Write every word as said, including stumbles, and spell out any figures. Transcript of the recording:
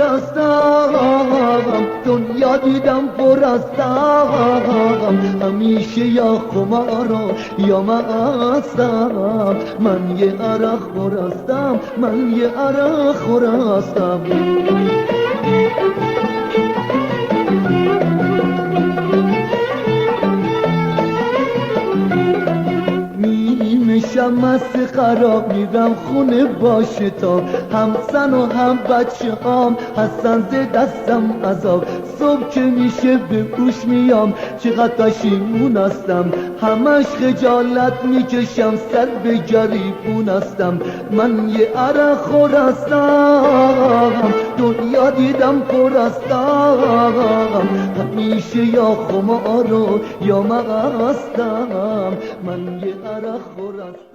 خورستم، دنیا دیدم پرستم، همیشه یا خمارم یا مستم، من یه عرق خورستم، من یه عرق خورستم. میشم مست خراب، میرم خونه با شتاب، هم زن و هم بچه هام هستن ز دستم عذاب. صبح که میشه به گوش میام چقدر پشیمون هستم، همش خجالت میکشم سر به گریبون هستم، من یه عرق خورستم، دنیا دیدم پرستم، همیشه یا خمارو یا مستم، من یه عرق خورستم.